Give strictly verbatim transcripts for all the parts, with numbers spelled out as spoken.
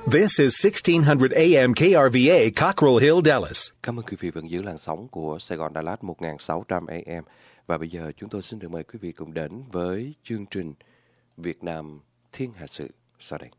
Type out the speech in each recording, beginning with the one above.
This is sixteen hundred A M K R V A, Cockrell Hill, Dallas. Cảm ơn quý vị vẫn giữ làn sóng của Sài Gòn Đà Lạt một nghìn sáu trăm A M. Và bây giờ chúng tôi xin được mời quý vị cùng đến với chương trình Việt Nam Thiên Hà Sự sau đây.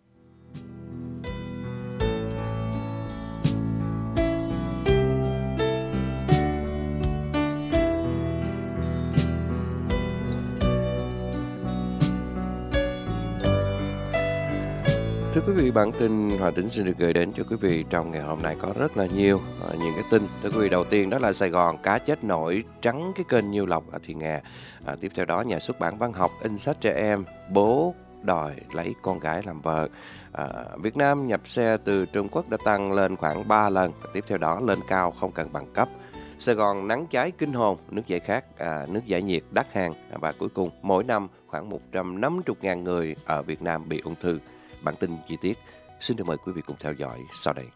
Thưa quý vị, bản tin Hòa Tính xin được gửi đến cho quý vị trong ngày hôm nay có rất là nhiều uh, những cái tin. Thưa quý vị, đầu tiên đó là Sài Gòn cá chết nổi trắng cái kênh Nhiêu Lộc ở Thị Nghè. Uh, tiếp theo đó, nhà xuất bản văn học in sách trẻ em, bố đòi lấy con gái làm vợ. Uh, Việt Nam nhập xe từ Trung Quốc đã tăng lên khoảng ba lần. Và tiếp theo đó, lên cao không cần bằng cấp. Sài Gòn nắng cháy kinh hồn, nước giải khát, à, nước giải nhiệt đắt hàng. Và cuối cùng, mỗi năm khoảng một trăm năm mươi nghìn người ở Việt Nam bị ung thư. Bản tin chi tiết xin được mời quý vị cùng theo dõi sau đây.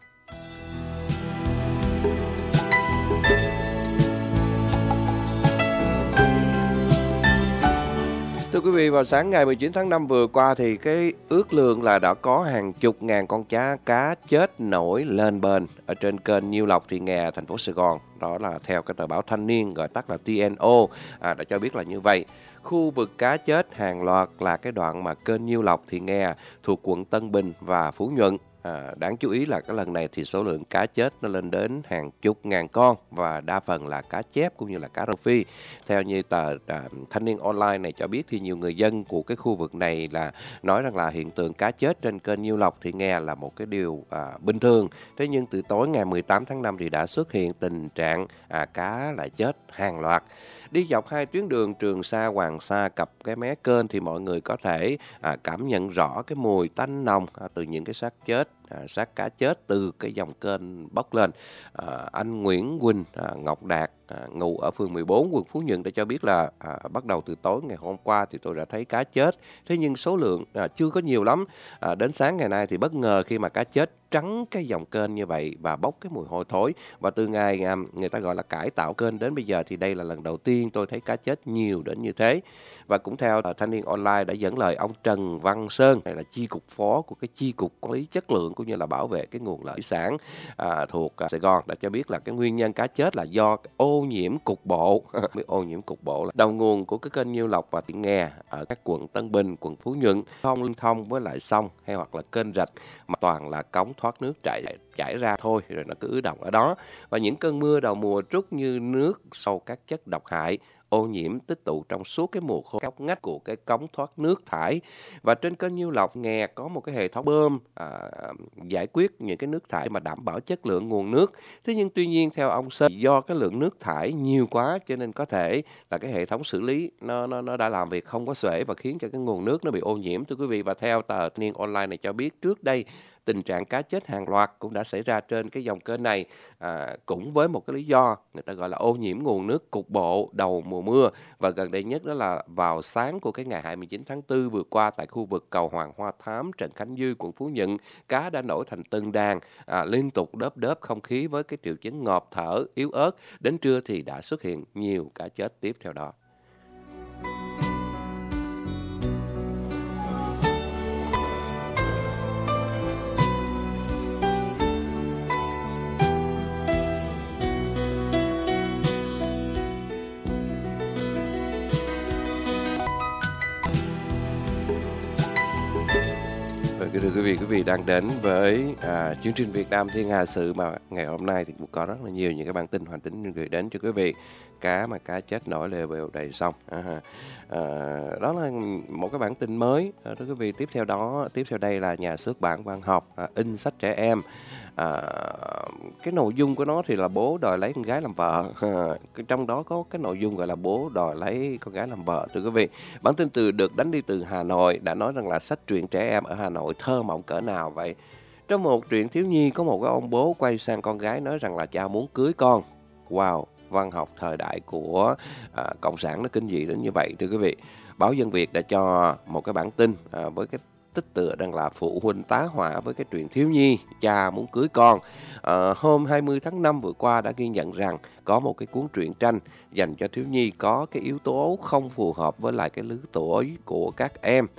Thưa quý vị, vào sáng ngày mười chín tháng năm vừa qua thì cái ước lượng là đã có hàng chục ngàn con cá cá chết nổi lên bền ở trên kênh Nhiêu Lộc, Thị Nghè, thành phố Sài Gòn. Đó là theo cái tờ báo Thanh Niên, gọi tắt là tê en ô, à, đã cho biết là như vậy. Khu vực cá chết hàng loạt là cái đoạn mà kênh Nhiêu Lộc, Thị Nghè thuộc quận Tân Bình và Phú Nhuận. À, đáng chú ý là cái lần này thì số lượng cá chết nó lên đến hàng chục ngàn con và đa phần là cá chép cũng như là cá rô phi. Theo như tờ à, Thanh Niên Online này cho biết thì nhiều người dân của cái khu vực này là nói rằng là hiện tượng cá chết trên kênh Nhiêu Lộc, Thị Nghè là một cái điều à, bình thường. Thế nhưng từ tối ngày mười tám tháng năm thì đã xuất hiện tình trạng à, cá lại chết hàng loạt. Đi dọc hai tuyến đường Trường Sa, Hoàng Sa cặp cái mé kênh thì mọi người có thể à, cảm nhận rõ cái mùi tanh nồng à, từ những cái xác chết, à, xác cá chết từ cái dòng kênh bốc lên. À, anh Nguyễn Quỳnh à, Ngọc Đạt à, ngụ ở phường mười bốn, quận Phú Nhuận đã cho biết là à, bắt đầu từ tối ngày hôm qua thì tôi đã thấy cá chết. Thế nhưng số lượng à, chưa có nhiều lắm. À, đến sáng ngày nay thì bất ngờ khi mà cá chết trắng cái dòng kênh như vậy và bốc cái mùi hôi thối. Và từ ngày à, người ta gọi là cải tạo kênh đến bây giờ thì đây là lần đầu tiên tôi thấy cá chết nhiều đến như thế. Và cũng theo uh, Thanh Niên Online đã dẫn lời ông Trần Văn Sơn, này là chi cục phó của cái chi cục quản lý chất lượng cũng như là bảo vệ cái nguồn lợi sản à, thuộc uh, Sài Gòn, đã cho biết là cái nguyên nhân cá chết là do ô nhiễm cục bộ. ô nhiễm cục bộ là đầu nguồn của cái kênh Nhiêu Lộc và Thị Nghè ở các quận Tân Bình, quận Phú Nhuận không liên thông với lại sông hay hoặc là kênh rạch mà toàn là cống thoát nước chảy chảy ra thôi, rồi nó cứ ứ đọng ở đó. Và những cơn mưa đầu mùa trút như nước sau các chất độc hại, ô nhiễm tích tụ trong suốt cái mùa khô cốc ngách của cái cống thoát nước thải. Và trên kênh Nhiêu Lộc Nghè có một cái hệ thống bơm à, giải quyết những cái nước thải mà đảm bảo chất lượng nguồn nước. Thế nhưng tuy nhiên theo ông Sơn, do cái lượng nước thải nhiều quá cho nên có thể là cái hệ thống xử lý nó nó nó đã làm việc không có xuể và khiến cho cái nguồn nước nó bị ô nhiễm, thưa quý vị. Và theo tờ Thanh Niên Online này cho biết trước đây tình trạng cá chết hàng loạt cũng đã xảy ra trên cái dòng kênh này, à, cũng với một cái lý do người ta gọi là ô nhiễm nguồn nước cục bộ đầu mùa mưa. Và gần đây nhất đó là vào sáng của cái ngày hai mươi chín tháng tư vừa qua tại khu vực cầu Hoàng Hoa Thám, Trần Khánh Dư, quận Phú Nhuận, cá đã nổi thành từng đàn, à, liên tục đớp đớp không khí với cái triệu chứng ngộp thở, yếu ớt. Đến trưa thì đã xuất hiện nhiều cá chết tiếp theo đó. Thưa quý vị, quý vị đang đến với à, chương trình Việt Nam Thiên Hà Sự mà ngày hôm nay thì cũng có rất là nhiều những cái bản tin hoàn tính gửi đến cho quý vị. Cá mà cá chết nổi lều bèo đầy sông. À, à, đó là một cái bản tin mới. À, thưa quý vị, tiếp theo đó, tiếp theo đây là nhà xuất bản văn học à, in sách trẻ em. À, cái nội dung của nó thì là bố đòi lấy con gái làm vợ, à, trong đó có cái nội dung gọi là bố đòi lấy con gái làm vợ. Thưa quý vị, bản tin từ được đánh đi từ Hà Nội đã nói rằng là sách truyện trẻ em ở Hà Nội thơ mộng cỡ nào vậy. Trong một truyện thiếu nhi có một cái ông bố quay sang con gái nói rằng là cha muốn cưới con. Wow, văn học thời đại của à, cộng sản nó kinh dị đến như vậy. Thưa quý vị, báo Dân Việt đã cho một cái bản tin à, với cái tích tựa rằng là phụ huynh tá hỏa với cái truyện thiếu nhi cha muốn cưới con. À, hôm hai mươi tháng năm vừa qua đã ghi nhận rằng có một cái cuốn truyện tranh dành cho thiếu nhi có cái yếu tố không phù hợp với lại cái lứa tuổi của các em.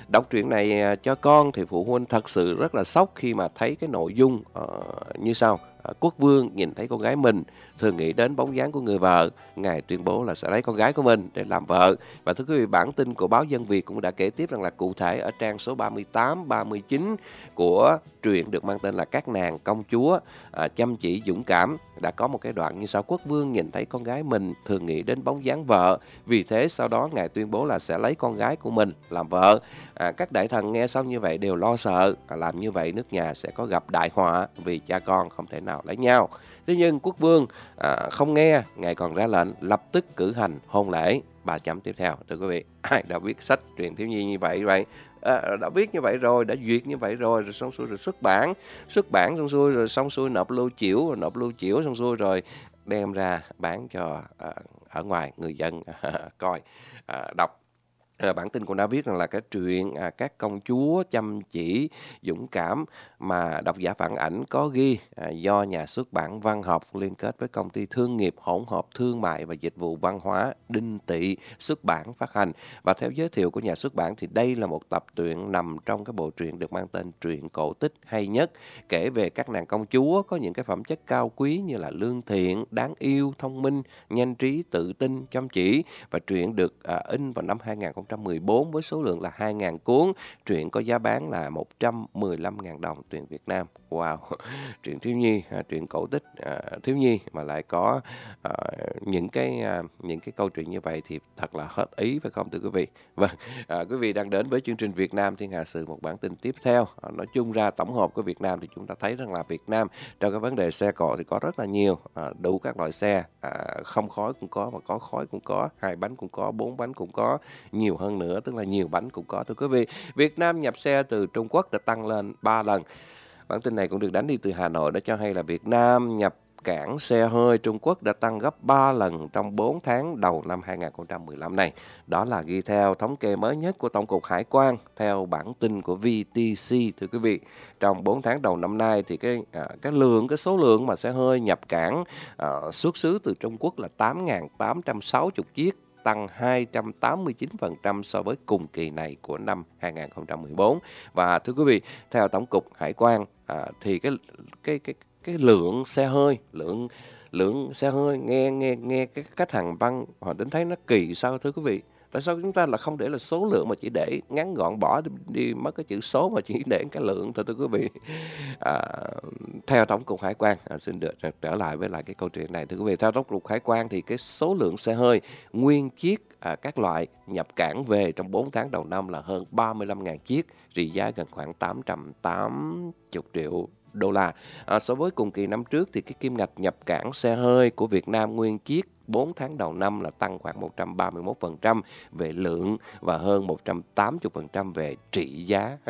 Đọc truyện này cho con thì phụ huynh thật sự rất là sốc khi mà thấy cái nội dung uh, như sau. Quốc vương nhìn thấy con gái mình thường nghĩ đến bóng dáng của người vợ. Ngài tuyên bố là sẽ lấy con gái của mình để làm vợ. Và thưa quý vị, bản tin của báo Dân Việt cũng đã kể tiếp rằng là cụ thể ở trang số ba mươi tám, ba mươi chín của truyện được mang tên là Các nàng công chúa à, chăm chỉ dũng cảm đã có một cái đoạn như sau. Quốc vương nhìn thấy con gái mình thường nghĩ đến bóng dáng vợ, vì thế sau đó ngài tuyên bố là sẽ lấy con gái của mình làm vợ. À, các đại thần nghe xong như vậy đều lo sợ, à, làm như vậy nước nhà sẽ có gặp đại họa vì cha con không thể nào lấy nhau. Thế nhưng quốc vương à, không nghe, ngài còn ra lệnh lập tức cử hành hôn lễ. Ba chấm tiếp theo, thưa quý vị, ai đã viết sách truyện thiếu nhi như vậy vậy à, đã viết như vậy rồi, đã duyệt như vậy rồi, rồi xong xuôi rồi xuất bản, xuất bản xong xuôi rồi xong xuôi nộp lưu chiểu, rồi nộp lưu chiểu xong xuôi rồi đem ra bán cho à, ở ngoài người dân coi à, đọc. À, bản tin cũng đã viết rằng là cái truyện à, Các công chúa chăm chỉ dũng cảm mà độc giả phản ảnh có ghi à, do nhà xuất bản Văn Học liên kết với công ty thương nghiệp hỗn hợp thương mại và dịch vụ văn hóa Đinh Tị xuất bản phát hành. Và theo giới thiệu của nhà xuất bản thì đây là một tập truyện nằm trong cái bộ truyện được mang tên truyện cổ tích hay nhất, kể về các nàng công chúa có những cái phẩm chất cao quý như là lương thiện, đáng yêu, thông minh, nhanh trí, tự tin, chăm chỉ. Và truyện được à, in vào năm hai nghìn không trăm mười bốn với số lượng là hai nghìn cuốn. Truyện có giá bán là một trăm mười lăm nghìn đồng tiền Việt Nam. Wow, truyện thiếu nhi, à, truyện cổ tích à, thiếu nhi mà lại có à, những cái à, những cái câu chuyện như vậy thì thật là hết ý, phải không thưa quý vị? Vâng, à, quý vị đang đến với chương trình Việt Nam Thiên Hà Sự, một bản tin tiếp theo. À, nói chung ra tổng hợp của Việt Nam thì chúng ta thấy rằng là Việt Nam trong cái vấn đề xe cộ thì có rất là nhiều, à, đủ các loại xe, à, không khói cũng có mà có khói cũng có, hai bánh cũng có, bốn bánh cũng có, nhiều hơn nữa tức là nhiều bánh cũng có. Thưa quý vị, Việt Nam nhập xe từ Trung Quốc đã tăng lên ba lần. Bản tin này cũng được đánh đi từ Hà Nội, đã cho hay là Việt Nam nhập cảng xe hơi Trung Quốc đã tăng gấp ba lần trong bốn tháng đầu năm hai nghìn không trăm mười lăm này. Đó là ghi theo thống kê mới nhất của Tổng cục Hải quan theo bản tin của vê tê xê. Thưa quý vị, trong bốn tháng đầu năm nay thì cái à, cái lượng cái số lượng mà xe hơi nhập cảng à, xuất xứ từ Trung Quốc là tám nghìn tám trăm sáu mươi chiếc, tăng hai trăm tám mươi chín phần trăm so với cùng kỳ này của năm hai nghìn không trăm mười bốn. Và thưa quý vị, theo Tổng cục Hải quan à, thì cái cái cái cái lượng xe hơi, lượng lượng xe hơi nghe nghe nghe cái cách hàng văn họ đến thấy nó kỳ sao thưa quý vị? Tại sao chúng ta là không để là số lượng mà chỉ để ngắn gọn, bỏ đi, đi mất cái chữ số mà chỉ để cái lượng thôi thưa quý vị. À, theo Tổng cục Hải quan, à, xin được trở lại với lại cái câu chuyện này thưa quý vị. Theo Tổng cục Hải quan thì cái số lượng xe hơi nguyên chiếc à, các loại nhập cảng về trong bốn tháng đầu năm là hơn ba mươi lăm nghìn chiếc, trị giá gần khoảng tám trăm tám mươi triệu đô la. À, so với cùng kỳ năm trước thì cái kim ngạch nhập cảng xe hơi của Việt Nam nguyên chiếc bốn tháng đầu năm là tăng khoảng một trăm ba mươi mốt phần trăm về lượng và hơn một trăm tám mươi phần trăm về trị giá.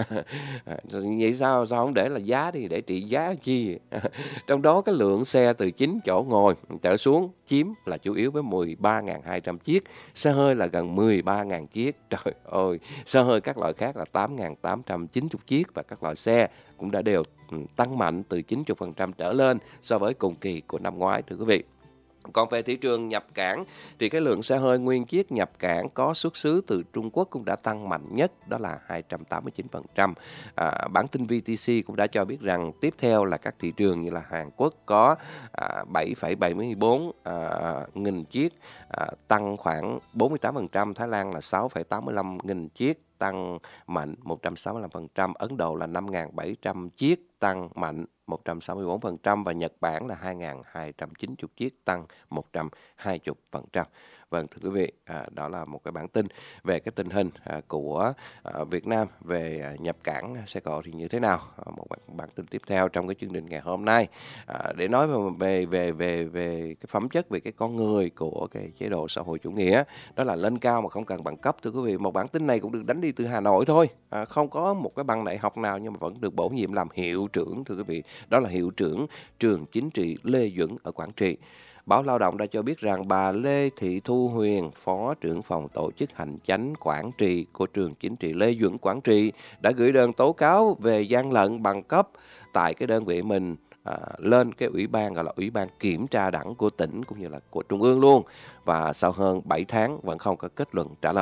Vậy sao sao không để là giá đi, để trị giá chi? Trong đó cái lượng xe từ chín chỗ ngồi trở xuống chiếm là chủ yếu với mười ba nghìn hai trăm chiếc, xe hơi là gần mười ba nghìn chiếc. Trời ơi, xe hơi các loại khác là tám nghìn tám trăm chín mươi chiếc và các loại xe cũng đã đều tăng mạnh từ chín mươi phần trăm trở lên so với cùng kỳ của năm ngoái thưa quý vị. Còn về thị trường nhập cảng thì cái lượng xe hơi nguyên chiếc nhập cảng có xuất xứ từ Trung Quốc cũng đã tăng mạnh nhất, đó là hai trăm tám mươi chín phần trăm. À, bản tin vê tê xê cũng đã cho biết rằng tiếp theo là các thị trường như là Hàn Quốc có à, bảy phẩy bảy mươi bốn à, nghìn chiếc, à, tăng khoảng bốn mươi tám phần trăm, Thái Lan là sáu phẩy tám mươi lăm nghìn chiếc, tăng mạnh một trăm sáu mươi lăm phần trăm, Ấn Độ là năm nghìn bảy trăm chiếc, tăng mạnh một trăm sáu mươi tư phần trăm và Nhật Bản là hai nghìn hai trăm chín mươi chiếc, tăng một trăm hai mươi phần trăm. Vâng thưa quý vị, à, đó là một cái bản tin về cái tình hình à, của à, Việt Nam về à, nhập cảng xe cộ thì như thế nào. À, một bản, bản tin tiếp theo trong cái chương trình ngày hôm nay à, để nói về về về về cái phẩm chất, về cái con người của cái chế độ xã hội chủ nghĩa, đó là lên cao mà không cần bằng cấp thưa quý vị. Một bản tin này cũng được đánh đi từ Hà Nội thôi, à, không có một cái bằng đại học nào nhưng mà vẫn được bổ nhiệm làm hiệu trưởng thưa quý vị. Đó là hiệu trưởng trường chính trị Lê Duẩn ở Quảng Trị. Báo Lao động đã cho biết rằng bà Lê Thị Thu Huyền, Phó trưởng phòng tổ chức hành chánh Quảng Trị của trường chính trị Lê Duẩn Quảng Trị đã gửi đơn tố cáo về gian lận bằng cấp tại cái đơn vị mình à, lên cái ủy ban gọi là ủy ban kiểm tra đảng của tỉnh cũng như là của trung ương luôn. Và sau hơn bảy tháng vẫn không có kết luận trả lời.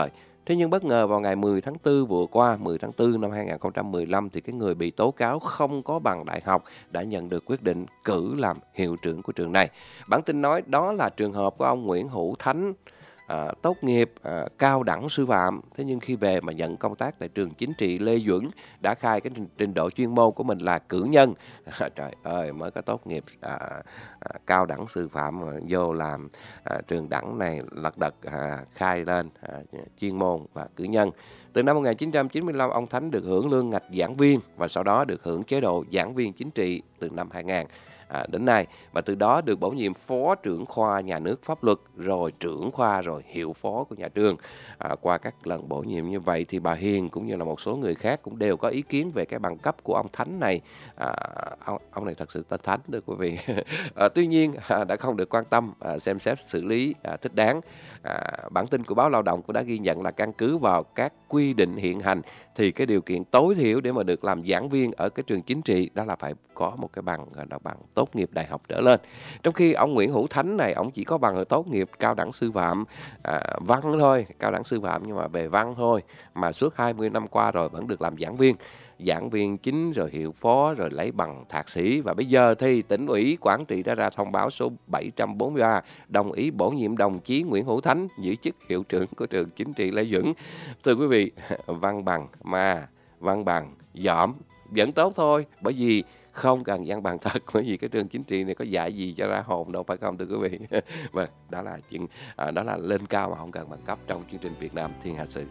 Thế nhưng bất ngờ vào ngày mười tháng tư vừa qua, mười tháng tư năm hai không một lăm, thì cái người bị tố cáo không có bằng đại học đã nhận được quyết định cử làm hiệu trưởng của trường này. Bản tin nói đó là trường hợp của ông Nguyễn Hữu Thánh, À, tốt nghiệp à, cao đẳng sư phạm. Thế nhưng khi về mà nhận công tác tại trường chính trị Lê Duẩn, đã khai cái trình, trình độ chuyên môn của mình là cử nhân. à, Trời ơi, mới có tốt nghiệp à, à, cao đẳng sư phạm mà vô làm à, trường đẳng này lật đật à, khai lên à, chuyên môn và cử nhân. Từ năm một nghìn chín trăm chín mươi lăm, ông Thánh được hưởng lương ngạch giảng viên và sau đó được hưởng chế độ giảng viên chính trị từ năm hai nghìn À, đến nay, và từ đó được bổ nhiệm phó trưởng khoa nhà nước pháp luật, rồi trưởng khoa, rồi hiệu phó của nhà trường. À, qua các lần bổ nhiệm như vậy thì bà Hiền cũng như là một số người khác cũng đều có ý kiến về cái bằng cấp của ông Thánh này. À, ông, ông này thật sự tên Thánh đó quý vị. à, tuy nhiên à, đã không được quan tâm à, xem xét xử lý à, thích đáng. À, bản tin của báo Lao động cũng đã ghi nhận là căn cứ vào các quy định hiện hành thì cái điều kiện tối thiểu để mà được làm giảng viên ở cái trường chính trị đó là phải có một cái bằng gọi là bằng tốt nghiệp đại học trở lên. Trong khi ông Nguyễn Hữu Thánh này, ông chỉ có bằng ở tốt nghiệp cao đẳng sư phạm à, văn thôi, cao đẳng sư phạm nhưng mà về văn thôi, mà suốt hai mươi năm qua rồi vẫn được làm giảng viên. Giảng viên chính rồi hiệu phó rồi lấy bằng thạc sĩ, và bây giờ thì tỉnh ủy Quảng Trị đã ra thông báo số bảy trăm bốn mươi ba đồng ý bổ nhiệm đồng chí Nguyễn Hữu Thánh giữ chức hiệu trưởng của trường chính trị Lê Duẩn. Thưa quý vị, văn bằng mà văn bằng dỏm vẫn tốt thôi, bởi vì không cần văn bằng thật, bởi vì cái trường chính trị này có dạy gì cho ra hồn đâu, phải không thưa quý vị? Và đó là chuyện à, đó là lên cao mà không cần bằng cấp trong chương trình Việt Nam Thiên Hạ Sự.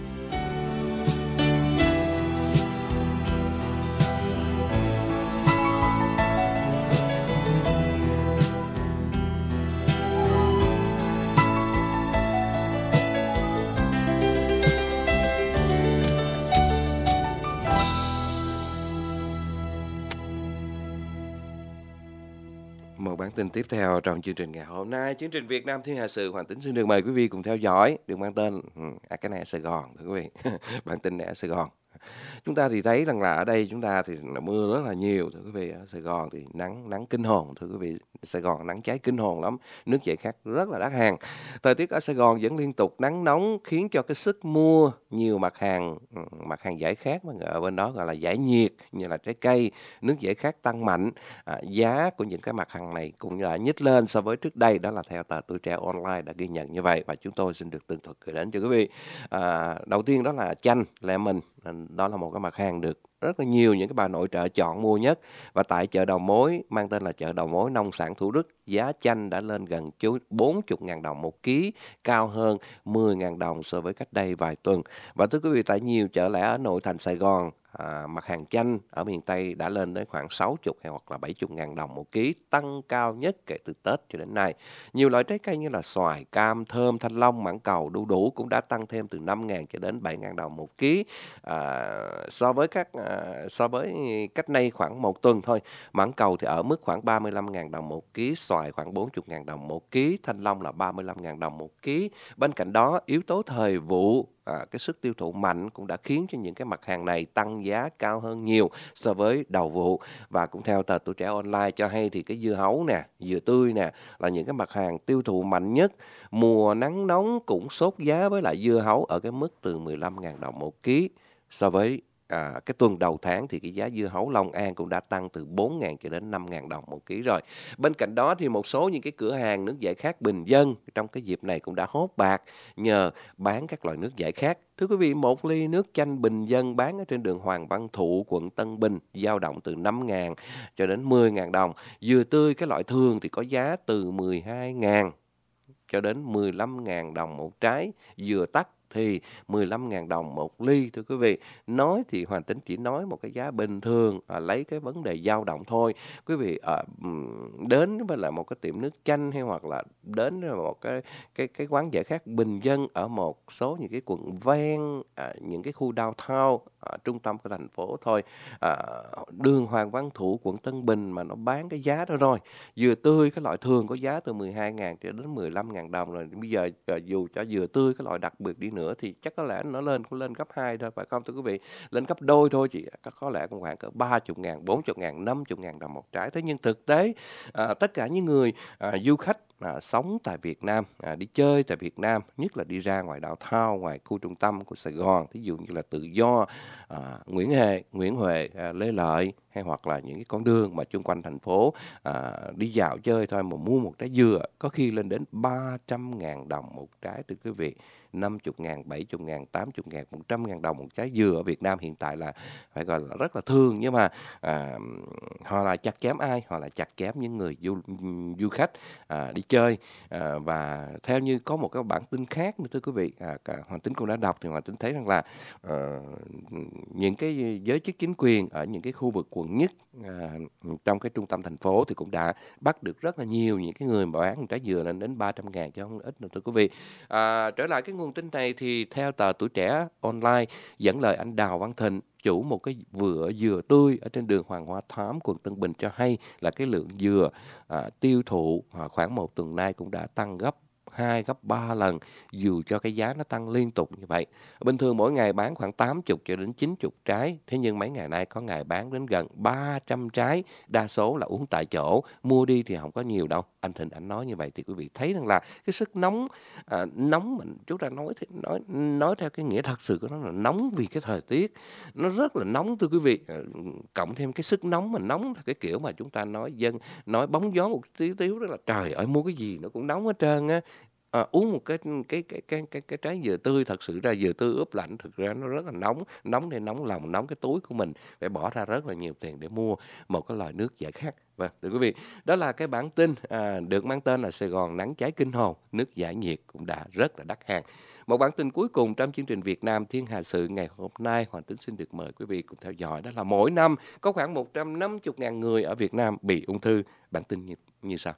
Một bản tin tiếp theo trong chương trình ngày hôm nay, chương trình Việt Nam Thiên Hạ Sự, Hoàng Tính xin được mời quý vị cùng theo dõi, được mang tên à, cái này ở Sài Gòn thưa quý vị. Bản tin này ở Sài Gòn. Chúng ta thì thấy rằng là ở đây chúng ta thì mưa rất là nhiều thưa quý vị. Ở Sài Gòn thì nắng nắng kinh hồn thưa quý vị. Sài Gòn nắng cháy kinh hồn lắm, nước chảy khác rất là đắt hàng. Thời tiết ở Sài Gòn vẫn liên tục nắng nóng khiến cho cái sức mua nhiều mặt hàng mặt hàng giải khát mà ở bên đó gọi là giải nhiệt như là trái cây, nước giải khát tăng mạnh. À, giá của những cái mặt hàng này cũng là nhích lên so với trước đây, đó là theo tờ Tuổi Trẻ Online đã ghi nhận như vậy, và chúng tôi xin được tường thuật gửi đến cho quý vị. À, đầu tiên đó là chanh lemon, đó là một cái mặt hàng được rất là nhiều những cái bà nội trợ chọn mua nhất, và tại chợ đầu mối mang tên là chợ đầu mối nông sản Thủ Đức, giá chanh đã lên gần bốn mươi nghìn đồng một ký, cao hơn mười nghìn đồng so với cách đây vài tuần. Và thưa quý vị, tại nhiều chợ lẻ ở nội thành Sài Gòn, À, mặt hàng chanh ở miền Tây đã lên đến khoảng sáu mươi hay hoặc là bảy mươi ngàn đồng một ký, tăng cao nhất kể từ Tết cho đến nay. Nhiều loại trái cây như là xoài, cam, thơm, thanh long, mãng cầu, đu đủ cũng đã tăng thêm từ năm ngàn cho đến bảy ngàn đồng một ký. À, so với các à, so với cách nay khoảng một tuần thôi, mãng cầu thì ở mức khoảng ba mươi lăm ngàn đồng một ký, xoài khoảng bốn mươi ngàn đồng một ký, thanh long là ba mươi lăm ngàn đồng một ký. Bên cạnh đó, yếu tố thời vụ, À, cái sức tiêu thụ mạnh cũng đã khiến cho những cái mặt hàng này tăng giá cao hơn nhiều so với đầu vụ. Và cũng theo tờ Tuổi Trẻ Online cho hay thì cái dưa hấu nè, dừa tươi nè là những cái mặt hàng tiêu thụ mạnh nhất. Mùa nắng nóng cũng sốt giá với lại dưa hấu ở cái mức từ mười lăm ngàn đồng một ký. So với À, cái tuần đầu tháng thì cái giá dưa hấu Long An cũng đã tăng từ bốn ngàn cho đến năm ngàn đồng một ký rồi. Bên cạnh đó thì một số những cái cửa hàng nước giải khát bình dân trong cái dịp này cũng đã hốt bạc nhờ bán các loại nước giải khát. Thưa quý vị, một ly nước chanh bình dân bán ở trên đường Hoàng Văn Thụ, quận Tân Bình dao động từ năm ngàn cho đến mười ngàn đồng. Dừa tươi cái loại thường thì có giá từ mười hai ngàn cho đến mười lăm ngàn đồng một trái. Dừa tắc thì mười lăm ngàn đồng một ly. Thưa quý vị, nói thì Hoàng Tính chỉ nói một cái giá bình thường, à, lấy cái vấn đề dao động thôi. Quý vị à, đến với lại một cái tiệm nước chanh hay hoặc là đến với một cái cái cái quán giải khát bình dân ở một số những cái quận ven, à, những cái khu downtown ở trung tâm của thành phố thôi. À, đường Hoàng Văn Thụ, quận Tân Bình mà nó bán cái giá đó rồi. Dừa tươi cái loại thường có giá từ mười hai ngàn cho đến mười lăm ngàn đồng rồi. Bây giờ à, dù cho dừa tươi cái loại đặc biệt đi nữa thì chắc có lẽ nó lên cũng lên gấp hai thôi, phải không thưa quý vị? Lên gấp đôi thôi, chỉ có, có lẽ cũng khoảng cỡ ba mươi ngàn, bốn mươi ngàn, năm mươi ngàn đồng một trái. Thế nhưng thực tế à, tất cả những người à, du khách À, sống tại Việt Nam, à, đi chơi tại Việt Nam, nhất là đi ra ngoài downtown, ngoài khu trung tâm của Sài Gòn, ví dụ như là Tự Do, à, Nguyễn Huệ, Nguyễn Huệ, à, Lê Lợi, hay hoặc là những cái con đường mà chung quanh thành phố à, đi dạo chơi thôi mà mua một trái dừa có khi lên đến ba trăm ngàn đồng một trái thưa quý vị. năm mươi ngàn, bảy mươi ngàn, tám mươi ngàn, một trăm ngàn đồng một trái dừa ở Việt Nam hiện tại là phải gọi là rất là thương, nhưng mà à, họ là chặt chém ai? Họ là chặt chém những người du, du khách à, đi chơi. À, và theo như có một cái bản tin khác nữa thưa quý vị, à, cả Hoàng Tính cũng đã đọc thì Hoàng Tính thấy rằng là à, những cái giới chức chính quyền ở những cái khu vực quận nhất à, trong cái trung tâm thành phố thì cũng đã bắt được rất là nhiều những cái người mà bán trái dừa lên đến ba trăm ngàn chứ không ít nữa thưa quý vị. À, trở lại cái nguồn tin này thì theo tờ Tuổi Trẻ Online dẫn lời anh Đào Văn Thịnh, chủ một cái vựa dừa tươi ở trên đường Hoàng Hoa Thám, quận Tân Bình cho hay là cái lượng dừa à, tiêu thụ à, khoảng một tuần nay cũng đã tăng gấp hai, gấp ba lần, dù cho cái giá nó tăng liên tục như vậy. Bình thường mỗi ngày bán khoảng tám mươi cho đến chín mươi trái, thế nhưng mấy ngày nay có ngày bán đến gần ba trăm trái, đa số là uống tại chỗ, mua đi thì không có nhiều đâu. Anh Thịnh anh nói như vậy thì quý vị thấy rằng là cái sức nóng, à, nóng mình chúng ta nói nói nói theo cái nghĩa thật sự của nó là nóng vì cái thời tiết, nó rất là nóng thưa quý vị. Cộng thêm cái sức nóng mà nóng là cái kiểu mà chúng ta nói dân nói bóng gió một tí tiếu đó là trời ơi mua cái gì nó cũng nóng hết trơn á. À, uống một cái cái cái cái cái cái trái dừa tươi, thật sự ra dừa tươi ướp lạnh thực ra nó rất là nóng, nóng để nóng lòng, nóng cái túi của mình, phải bỏ ra rất là nhiều tiền để mua một cái loại nước giải khát. Vâng, thưa quý vị, đó là cái bản tin à, được mang tên là Sài Gòn nắng cháy kinh hồn, nước giải nhiệt cũng đã rất là đắt hàng. Một bản tin cuối cùng trong chương trình Việt Nam Thiên Hà Sự ngày hôm nay, Hoàng Tính xin được mời quý vị cùng theo dõi, đó là mỗi năm có khoảng một trăm năm mươi ngàn người ở Việt Nam bị ung thư. Bản tin như, như sau.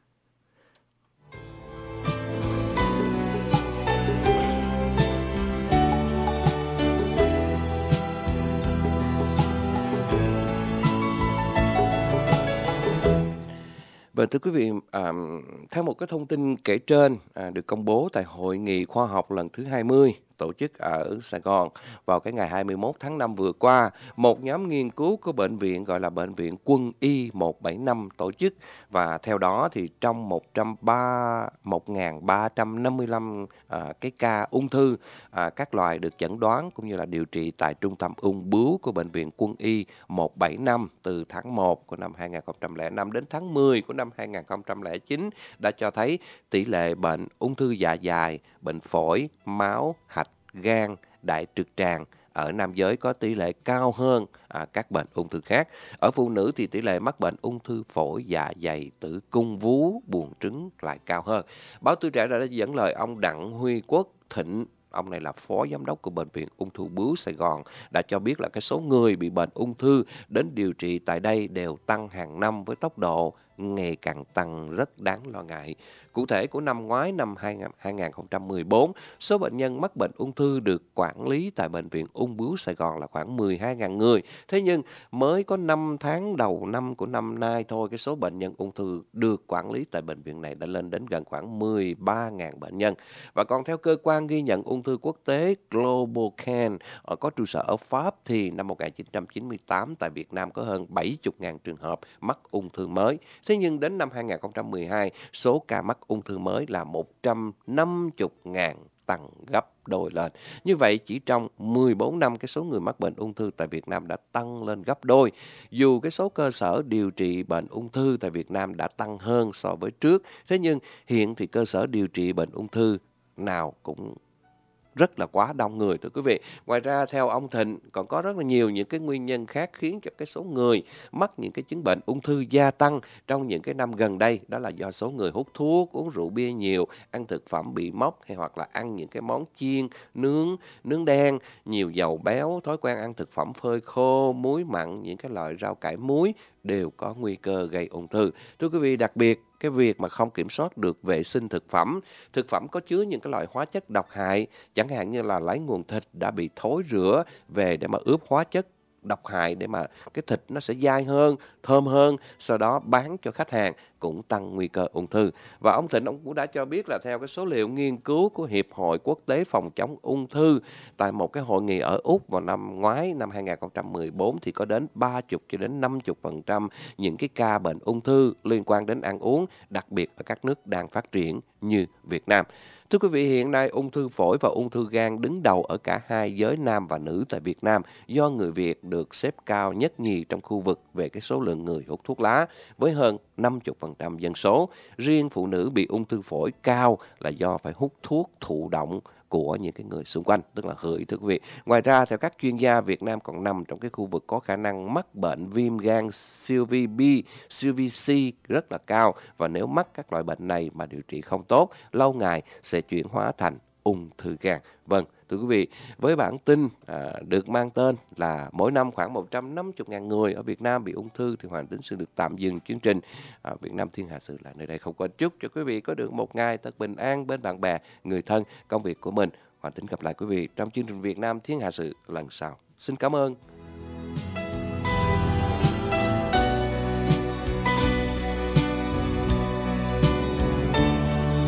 Vâng, thưa quý vị, à, theo một cái thông tin kể trên à, được công bố tại Hội nghị khoa học lần thứ hai mươi tổ chức ở Sài Gòn vào cái ngày hai mươi mốt tháng năm vừa qua, một nhóm nghiên cứu của bệnh viện gọi là Bệnh viện Quân y một bảy năm tổ chức, và theo đó thì trong một trăm ba một nghìn ba trăm năm mươi lăm à, cái ca ung thư à, các loại được chẩn đoán cũng như là điều trị tại trung tâm ung bướu của Bệnh viện Quân y một bảy năm từ tháng một của năm hai nghìn không trăm lẻ năm đến tháng mười của năm hai nghìn không trăm lẻ chín đã cho thấy tỷ lệ bệnh ung thư dạ dày, bệnh phổi, máu, hạch, gan, đại trực tràng ở nam giới có tỷ lệ cao hơn à, các bệnh ung thư khác. Ở phụ nữ thì tỷ lệ mắc bệnh ung thư phổi, dạ dày, tử cung, vú, buồng trứng lại cao hơn. Báo Tuổi Trẻ đã dẫn lời ông Đặng Huy Quốc Thịnh, ông này là phó giám đốc của Bệnh viện Ung thư bướu Sài Gòn, đã cho biết là cái số người bị bệnh ung thư đến điều trị tại đây đều tăng hàng năm với tốc độ ngày càng tăng rất đáng lo ngại. Cụ thể của năm ngoái, năm hai nghìn không trăm mười bốn, số bệnh nhân mắc bệnh ung thư được quản lý tại Bệnh viện Ung bướu Sài Gòn là khoảng mười hai nghìn người. Thế nhưng mới có năm tháng đầu năm của năm nay thôi, cái số bệnh nhân ung thư được quản lý tại bệnh viện này đã lên đến gần khoảng mười ba nghìn bệnh nhân. Và còn theo cơ quan ghi nhận ung thư quốc tế GlobalCan có trụ sở ở Pháp thì năm một nghìn chín trăm chín mươi tám tại Việt Nam có hơn bảy mươi nghìn trường hợp mắc ung thư mới. Thế nhưng đến năm hai nghìn không trăm mười hai, số ca mắc ung thư mới là một trăm năm mươi nghìn, tăng gấp đôi lên. Như vậy chỉ trong mười bốn năm, cái số người mắc bệnh ung thư tại Việt Nam đã tăng lên gấp đôi. Dù cái số cơ sở điều trị bệnh ung thư tại Việt Nam đã tăng hơn so với trước, thế nhưng hiện thì cơ sở điều trị bệnh ung thư nào cũng rất là quá đông người thưa quý vị. Ngoài ra theo ông Thịnh còn có rất là nhiều những cái nguyên nhân khác khiến cho cái số người mắc những cái chứng bệnh ung thư gia tăng trong những cái năm gần đây. Đó là do số người hút thuốc, uống rượu bia nhiều, ăn thực phẩm bị mốc hay hoặc là ăn những cái món chiên, nướng, nướng đen, nhiều dầu béo, thói quen ăn thực phẩm phơi khô, muối mặn, những cái loại rau cải muối đều có nguy cơ gây ung thư. Thưa quý vị, đặc biệt cái việc mà không kiểm soát được vệ sinh thực phẩm, thực phẩm có chứa những cái loại hóa chất độc hại, chẳng hạn như là lấy nguồn thịt đã bị thối rữa về để mà ướp hóa chất độc hại để mà cái thịt nó sẽ dai hơn, thơm hơn, sau đó bán cho khách hàng cũng tăng nguy cơ ung thư. Và ông Thịnh ông cũng đã cho biết là theo cái số liệu nghiên cứu của Hiệp hội Quốc tế phòng chống ung thư tại một cái hội nghị ở Úc vào năm ngoái, năm hai không một bốn, thì có đến ba mươi cho đến năm mươi phần trăm những cái ca bệnh ung thư liên quan đến ăn uống, đặc biệt ở các nước đang phát triển như Việt Nam. Thưa quý vị, hiện nay ung thư phổi và ung thư gan đứng đầu ở cả hai giới nam và nữ tại Việt Nam, do người Việt được xếp cao nhất nhì trong khu vực về cái số lượng người hút thuốc lá với hơn năm mươi phần trăm dân số. Riêng phụ nữ bị ung thư phổi cao là do phải hút thuốc thụ động của những cái người xung quanh, tức là hửi, thưa quý vị. Ngoài ra, theo các chuyên gia, Việt Nam còn nằm trong cái khu vực có khả năng mắc bệnh viêm gan siêu vi B, siêu vi C rất là cao, và nếu mắc các loại bệnh này mà điều trị không tốt, lâu ngày sẽ chuyển hóa thành ung thư gan. Vâng, thưa quý vị, với bản tin à, được mang tên là mỗi năm khoảng một trăm năm mươi nghìn người ở Việt Nam bị ung thư, thì Hoàng Tín Sự được tạm dừng chương trình. À, Việt Nam Thiên Hà Sự là nơi đây không quên chúc cho quý vị có được một ngày thật bình an bên bạn bè, người thân, công việc của mình. Hoàng Tín gặp lại quý vị trong chương trình Việt Nam Thiên Hà Sự lần sau. Xin cảm ơn.